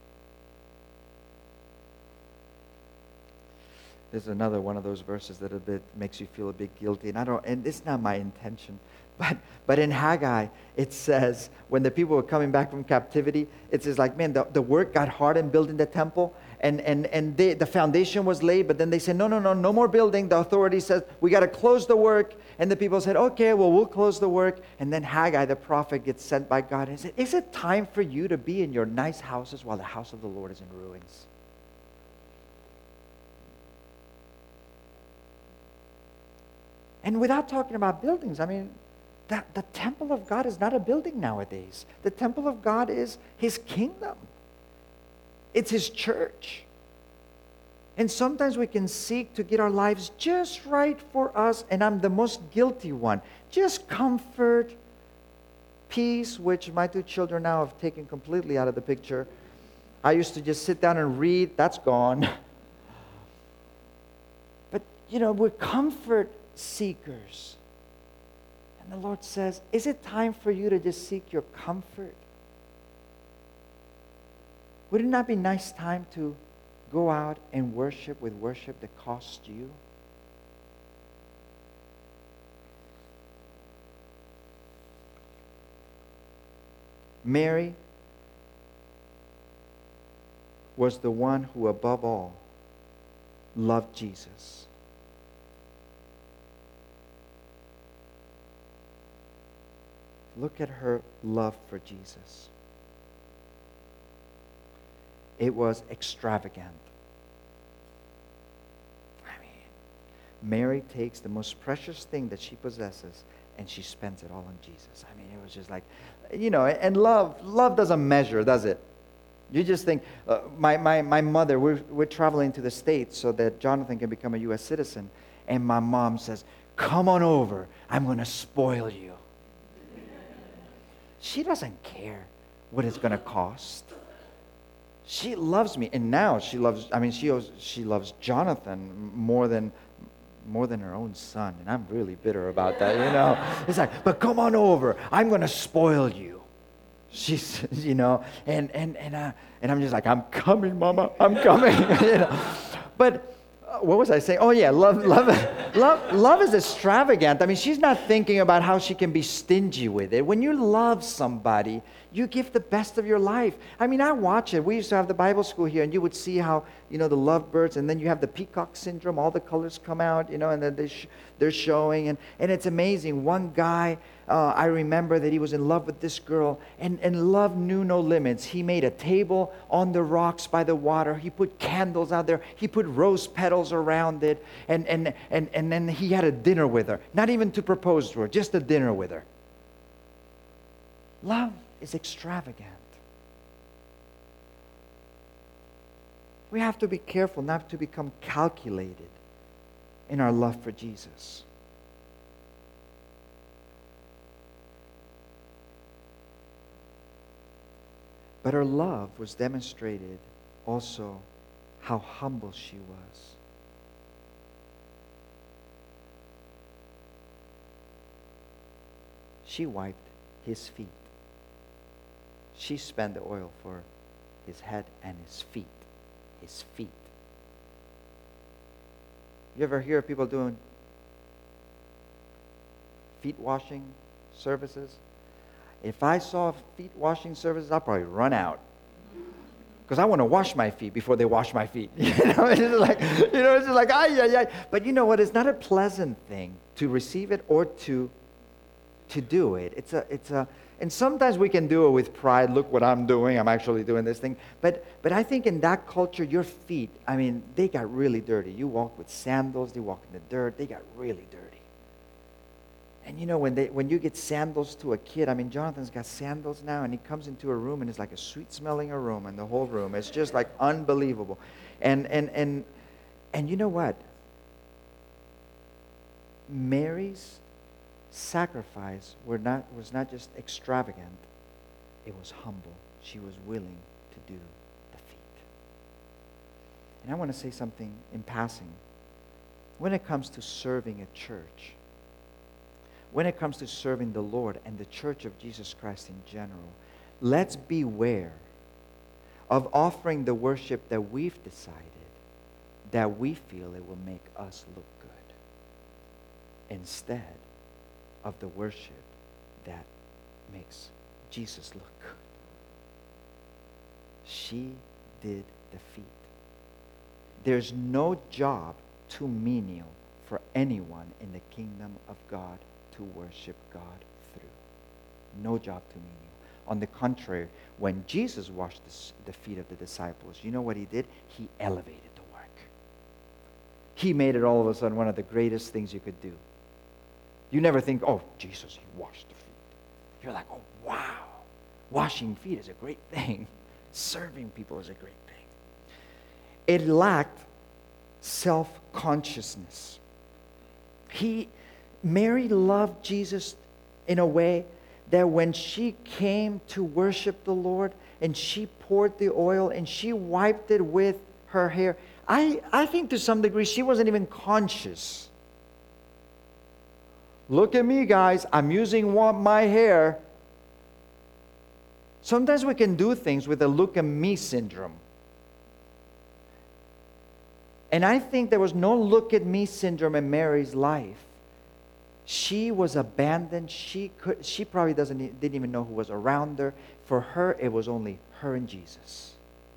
There's another one of those verses that a bit makes you feel a bit guilty, and I don't. And it's not my intention, but but in Haggai it says when the people were coming back from captivity, it says like, man, the, the work got hard in building the temple, and and and they, the foundation was laid, but then they said, no, no, no, no more building. The authority says we got to close the work, and the people said, okay, well we'll close the work, and then Haggai the prophet gets sent by God and said, is it time for you to be in your nice houses while the house of the Lord is in ruins? And without talking about buildings, I mean, the, the temple of God is not a building nowadays. The temple of God is His kingdom. It's His church. And sometimes we can seek to get our lives just right for us, and I'm the most guilty one. Just comfort, peace, which my two children now have taken completely out of the picture. I used to just sit down and read. That's gone. But, you know, we're comfort seekers. And the Lord says, is it time for you to just seek your comfort? Would it not be a nice time to go out and worship with worship that costs you? Mary was the one who above all loved Jesus. Look at her love for Jesus. It was extravagant. I mean, Mary takes the most precious thing that she possesses and she spends it all on Jesus. I mean, it was just like, you know, and love, love doesn't measure, does it? You just think, uh, my, my, my mother, we're, we're traveling to the States so that Jonathan can become a U S citizen. And my mom says, come on over. I'm going to spoil you. She doesn't care what it's going to cost. She loves me, and now she loves. I mean, she owes, she loves Jonathan more than more than her own son, and I'm really bitter about that. You know, it's like, but come on over. I'm gonna spoil you. She's, you know, and and and uh, and I'm just like, I'm coming, Mama. I'm coming. You know, but. Uh, What was I saying? Oh yeah, love, love, love, love is extravagant. I mean, she's not thinking about how she can be stingy with it. When you love somebody, you give the best of your life. I mean, I watch it. We used to have the Bible school here, and you would see how, you know, the lovebirds, and then you have the peacock syndrome. All the colors come out, you know, and then they sh- they're showing, and and it's amazing. One guy, uh, I remember that he was in love with this girl, and and love knew no limits. He made a table on the rocks by the water. He put candles out there. He put rose petals around it, and and and and then he had a dinner with her. Not even to propose to her, just a dinner with her. Love is extravagant. We have to be careful not to become calculated in our love for Jesus. But her love was demonstrated also how humble she was. She wiped his feet. She spent the oil for his head and his feet. His feet. You ever hear of people doing feet washing services? If I saw feet washing services, I'd probably run out. Because I want to wash my feet before they wash my feet. You know, it's just like, you know, it's just like, ay, ay, ay. But you know what? It's not a pleasant thing to receive it or to to do it. It's a, it's a, and sometimes we can do it with pride. Look what I'm doing. I'm actually doing this thing. But, but I think in that culture, your feet, I mean, they got really dirty. You walk with sandals. They walk in the dirt. They got really dirty. And you know, when they, when you get sandals to a kid, I mean, Jonathan's got sandals now, and he comes into a room, and it's like a sweet-smelling room, and the whole room. It's just like unbelievable. And, and, and, and you know what? Mary's sacrifice were not, was not just extravagant, it was humble. She was willing to do the feet. And I want to say something in passing. When it comes to serving a church, when it comes to serving the Lord and the church of Jesus Christ in general, let's beware of offering the worship that we've decided that we feel it will make us look good, instead of the worship that makes Jesus look good. She did the feet. There's no job too menial for anyone in the kingdom of God to worship God through. No job too menial. On the contrary, when Jesus washed the, the feet of the disciples, you know what he did? He elevated the work. He made it all of a sudden one of the greatest things you could do. You never think, oh, Jesus, he washed the feet. You're like, oh, wow. Washing feet is a great thing. Serving people is a great thing. It lacked self-consciousness. He, Mary loved Jesus in a way that when she came to worship the Lord and she poured the oil and she wiped it with her hair, I, I think to some degree she wasn't even conscious. Look at me, guys. I'm using one, my hair. Sometimes we can do things with a look at me syndrome. And I think there was no look at me syndrome in Mary's life. She was abandoned. She could. She probably doesn't didn't even know who was around her. For her, it was only her and Jesus.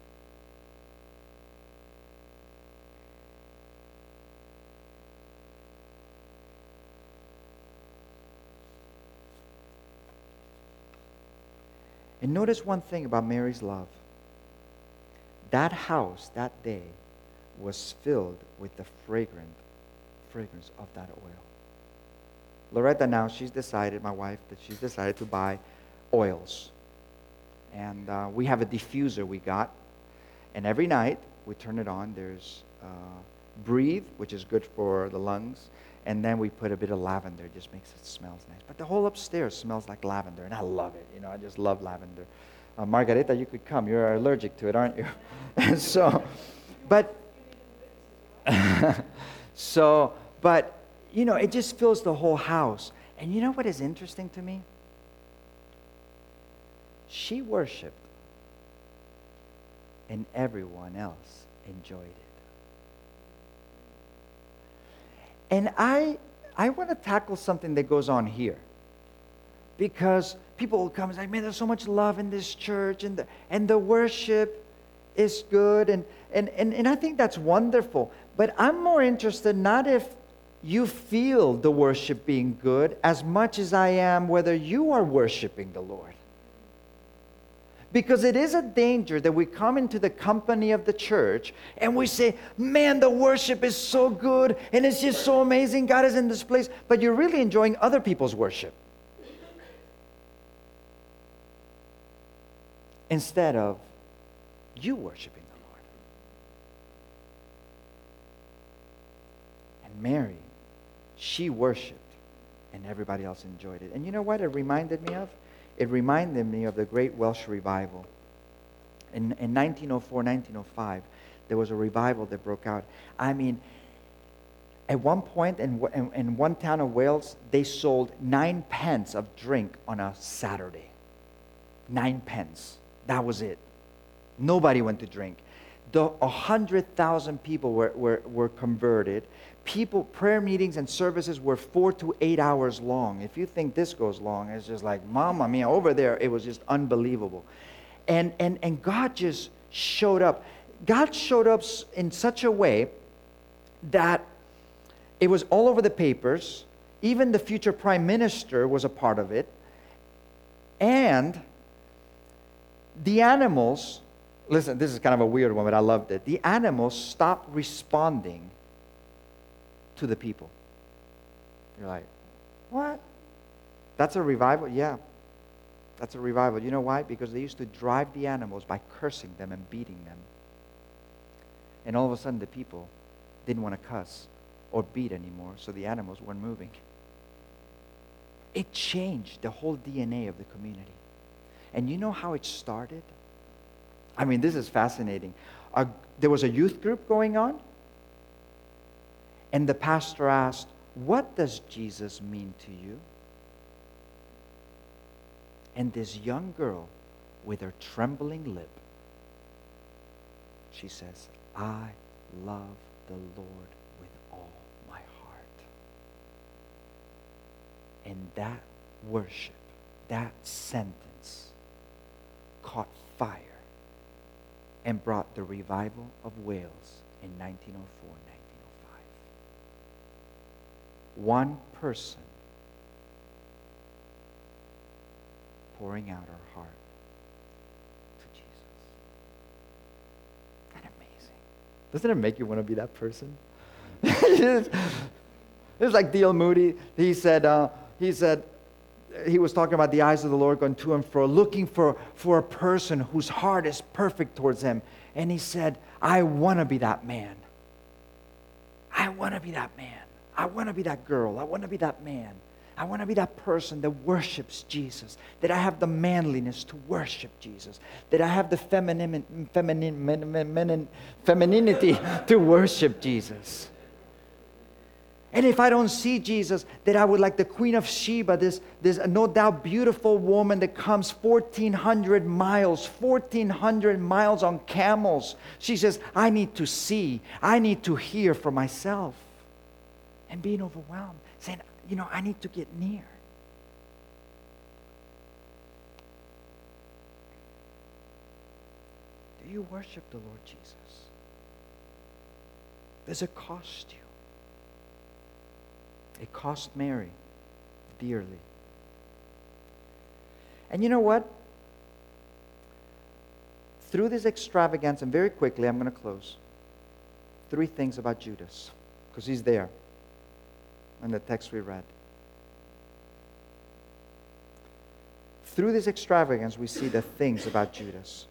And notice one thing about Mary's love. That house that day was filled with the fragrant fragrance of that oil. Loretta now, she's decided, my wife, that she's decided to buy oils. And uh, we have a diffuser we got. And every night, we turn it on. There's uh, Breathe, which is good for the lungs. And then we put a bit of lavender. It just makes it smells nice. But the whole upstairs smells like lavender, and I love it. You know, I just love lavender. Uh, Margarita, you could come. You're allergic to it, aren't you? And so, but, so, but, you know, it just fills the whole house. And you know what is interesting to me? She worshiped, and everyone else enjoyed it. And I, I want to tackle something that goes on here. Because people will come and say, man, there's so much love in this church, and the, and the worship is good, and, and, and, and I think that's wonderful. But I'm more interested not if you feel the worship being good as much as I am whether you are worshiping the Lord. Because it is a danger that we come into the company of the church and we say, man, the worship is so good and it's just so amazing. God is in this place. But you're really enjoying other people's worship instead of you worshiping the Lord. And Mary, she worshiped and everybody else enjoyed it. And you know what it reminded me of? It reminded me of the Great Welsh Revival. In, in nineteen oh four, nineteen oh five, there was a revival that broke out. I mean, at one point in, in, in one town of Wales, they sold nine pence of drink on a Saturday. Nine pence. That was it. Nobody went to drink. The one hundred thousand people were, were, were converted. People, prayer meetings and services were four to eight hours long. If you think this goes long, it's just like, Mama mia, over there, it was just unbelievable. And, and, and God just showed up. God showed up in such a way that it was all over the papers. Even the future prime minister was a part of it. And the animals, listen, this is kind of a weird one, but I loved it. The animals stopped responding to the people. You're like, what? That's a revival? Yeah. That's a revival. You know why? Because they used to drive the animals by cursing them and beating them. And all of a sudden the people didn't want to cuss or beat anymore, so the animals weren't moving. It changed the whole D N A of the community. And you know how it started? I mean, this is fascinating. Uh, there was a youth group going on, and the pastor asked, what does Jesus mean to you? And this young girl, with her trembling lip, she says, I love the Lord with all my heart. And that worship, that sentence, caught fire and brought the revival of Wales in nineteen oh four, nineteen oh five. One person pouring out her heart to Jesus. Isn't that amazing? Doesn't it make you want to be that person? It's like D L Moody. He said, uh, he said, he was talking about the eyes of the Lord going to and fro, looking for, for a person whose heart is perfect towards him. And he said, I want to be that man. I want to be that man. I want to be that girl. I want to be that man. I want to be that person that worships Jesus. That I have the manliness to worship Jesus. That I have the feminine, feminine, feminine, femininity to worship Jesus. And if I don't see Jesus, that I would like the Queen of Sheba, this, this no doubt beautiful woman that comes fourteen hundred miles, fourteen hundred miles on camels. She says, I need to see, I need to hear for myself. And being overwhelmed, saying, you know, I need to get near. Do you worship the Lord Jesus? Does it cost you? It cost Mary dearly. And you know what? Through this extravagance, and very quickly, I'm going to close. Three things about Judas, because he's there in the text we read. Through this extravagance, we see the things about Judas.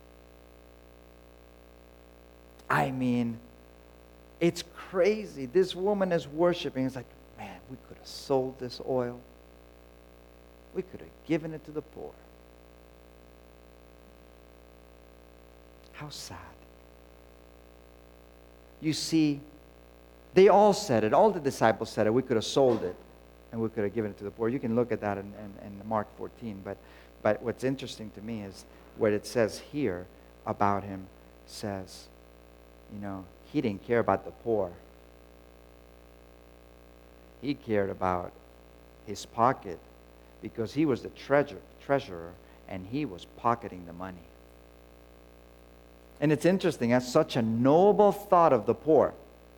I mean, it's crazy. This woman is worshiping. It's like, man, we could have sold this oil. We could have given it to the poor. How sad. You see, they all said it. All the disciples said it. We could have sold it, and we could have given it to the poor. You can look at that in, in, in Mark fourteen. But, but what's interesting to me is what it says here about him says, you know, he didn't care about the poor. He cared about his pocket because he was the treasure, treasurer, and he was pocketing the money. And it's interesting, that's such a noble thought of the poor.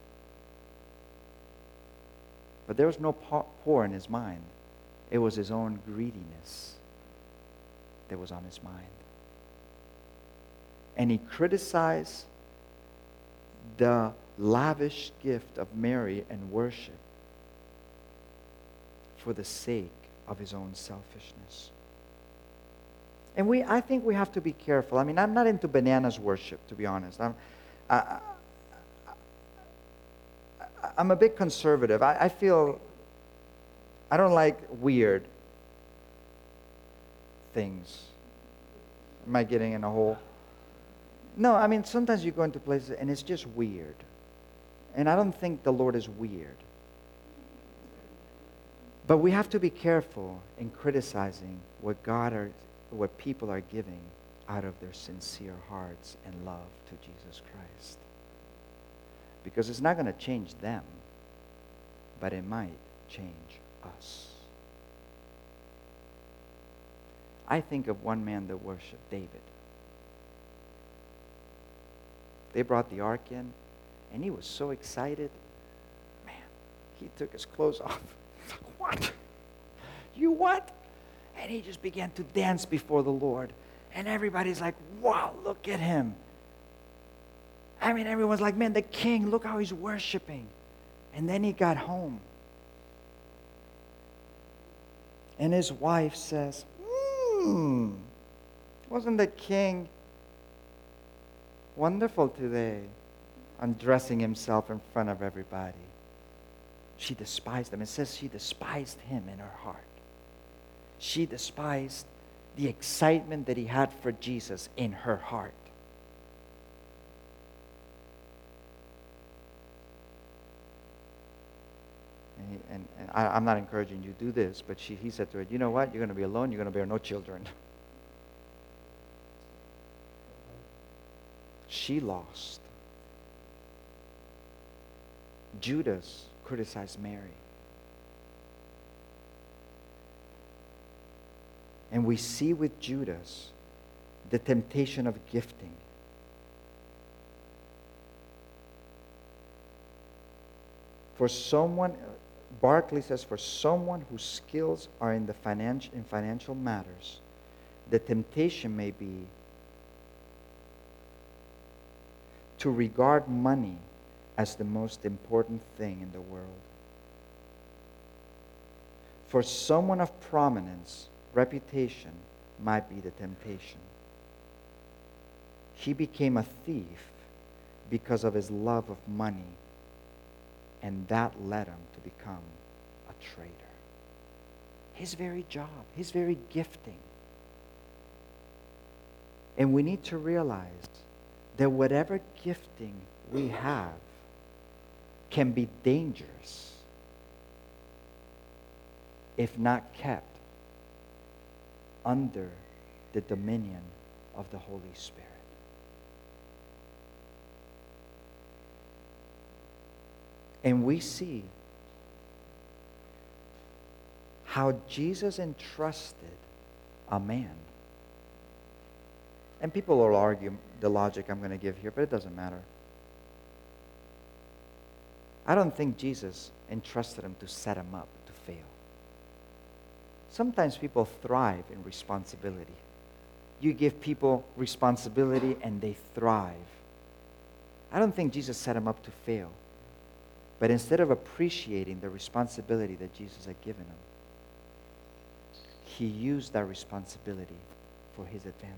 But there was no poor in his mind. It was his own greediness that was on his mind. And he criticized the lavish gift of Mary and worship for the sake of his own selfishness. And we, I think we have to be careful. I mean, I'm not into bananas worship, to be honest. I'm, I, I, I'm a bit conservative. I, I feel I don't like weird things. Am I getting in a hole? No, I mean, sometimes you go into places and it's just weird. And I don't think the Lord is weird. But we have to be careful in criticizing what God are, what people are giving out of their sincere hearts and love to Jesus Christ. Because it's not going to change them, but it might change us. I think of one man that worshiped, David. They brought the ark in, and he was so excited. Man, he took his clothes off. He's like, what? You what? And he just began to dance before the Lord. And everybody's like, wow, look at him. I mean, everyone's like, man, the king, look how he's worshiping. And then he got home. And his wife says, hmm, wasn't the king wonderful today? Undressing himself in front of everybody. She despised him. It says she despised him in her heart. She despised the excitement that he had for Jesus in her heart. And, he, and, and I, I'm not encouraging you to do this, but she, he said to her, you know what? You're going to be alone. You're going to bear no children. She lost. Judas criticized Mary. And we see with Judas the temptation of gifting. For someone, Barclay says, for someone whose skills are in the financial in financial matters, the temptation may be to regard money as the most important thing in the world. For someone of prominence, reputation might be the temptation. He became a thief because of his love of money, and that led him to become a traitor. His very job, his very gifting. And we need to realize that whatever gifting we have can be dangerous if not kept under the dominion of the Holy Spirit. And we see how Jesus entrusted a man. And people will argue the logic I'm going to give here, but it doesn't matter. I don't think Jesus entrusted him to set him up to fail. Sometimes people thrive in responsibility. You give people responsibility and they thrive. I don't think Jesus set him up to fail. But instead of appreciating the responsibility that Jesus had given him, he used that responsibility for his advantage.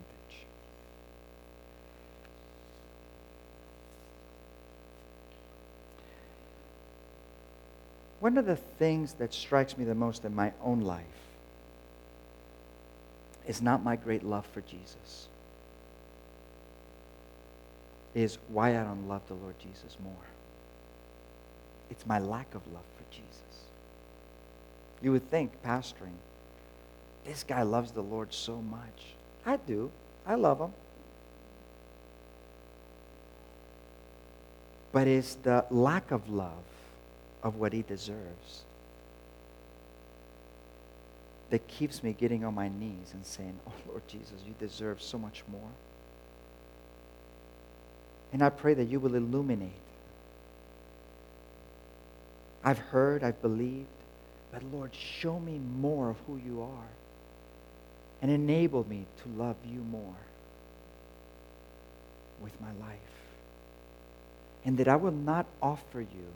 One of the things that strikes me the most in my own life is not my great love for Jesus. is why I don't love the Lord Jesus more. It's my lack of love for Jesus. You would think, pastoring, this guy loves the Lord so much. I do. I love him. But it's the lack of love of what he deserves that keeps me getting on my knees and saying, oh, Lord Jesus, you deserve so much more. And I pray that you will illuminate. I've heard, I've believed, but Lord, show me more of who you are and enable me to love you more with my life. And that I will not offer you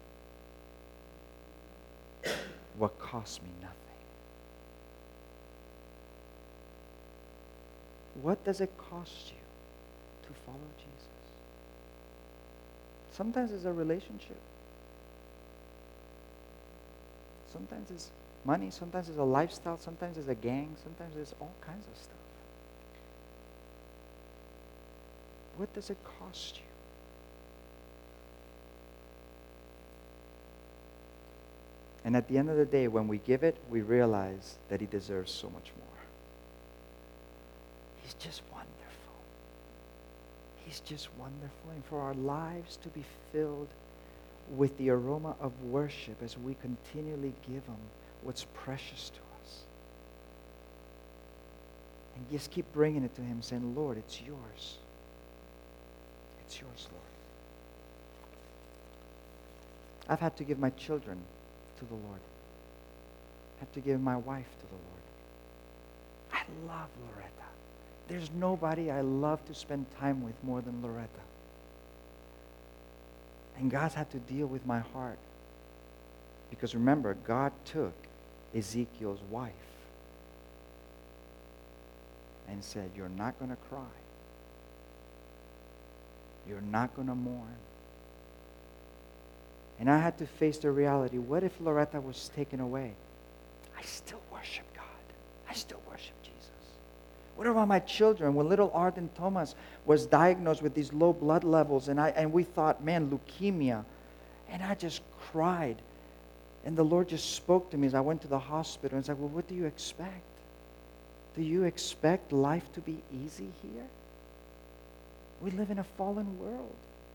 what costs me nothing. What does it cost you to follow Jesus? Sometimes it's a relationship. Sometimes it's money. Sometimes it's a lifestyle. Sometimes it's a gang. Sometimes it's all kinds of stuff. What does it cost you? And at the end of the day, when we give it, we realize that he deserves so much more. He's just wonderful. He's just wonderful. And for our lives to be filled with the aroma of worship as we continually give him what's precious to us. And just keep bringing it to him, saying, Lord, it's yours. It's yours, Lord. I've had to give my children to the Lord. I have to give my wife to the Lord. I love Loretta. There's nobody I love to spend time with more than Loretta. And God's had to deal with my heart. Because remember, God took Ezekiel's wife and said, you're not going to cry. You're not going to mourn. And I had to face the reality, what if Loretta was taken away? I still worship God. I still worship Jesus. What about my children? When little Arden Thomas was diagnosed with these low blood levels, and I and we thought, man, leukemia. And I just cried. And the Lord just spoke to me as I went to the hospital and said, well, what do you expect? Do you expect life to be easy here? We live in a fallen world.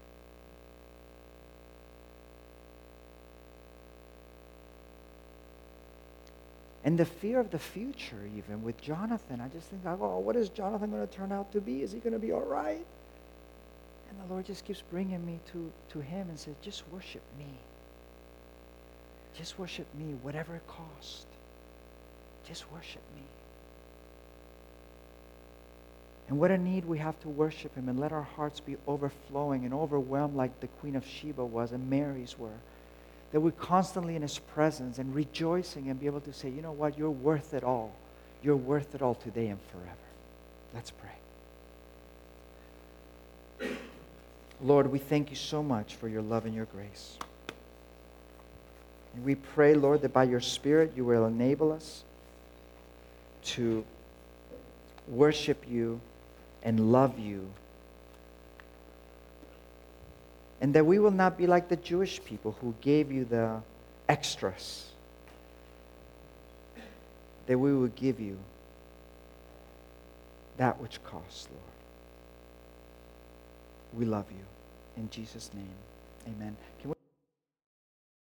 And the fear of the future, even with Jonathan, I just think, oh, what is Jonathan going to turn out to be? Is he going to be all right? And the Lord just keeps bringing me to, to him and says, just worship me. Just worship me, whatever it costs. Just worship me. And what a need we have to worship him and let our hearts be overflowing and overwhelmed like the Queen of Sheba was and Mary's were. That we're constantly in his presence and rejoicing and be able to say, you know what, you're worth it all. You're worth it all today and forever. Let's pray. Lord, we thank you so much for your love and your grace. And we pray, Lord, that by your Spirit you will enable us to worship you and love you. And that we will not be like the Jewish people who gave you the extras. That we will give you that which costs, Lord. We love you. In Jesus' name, amen. Can we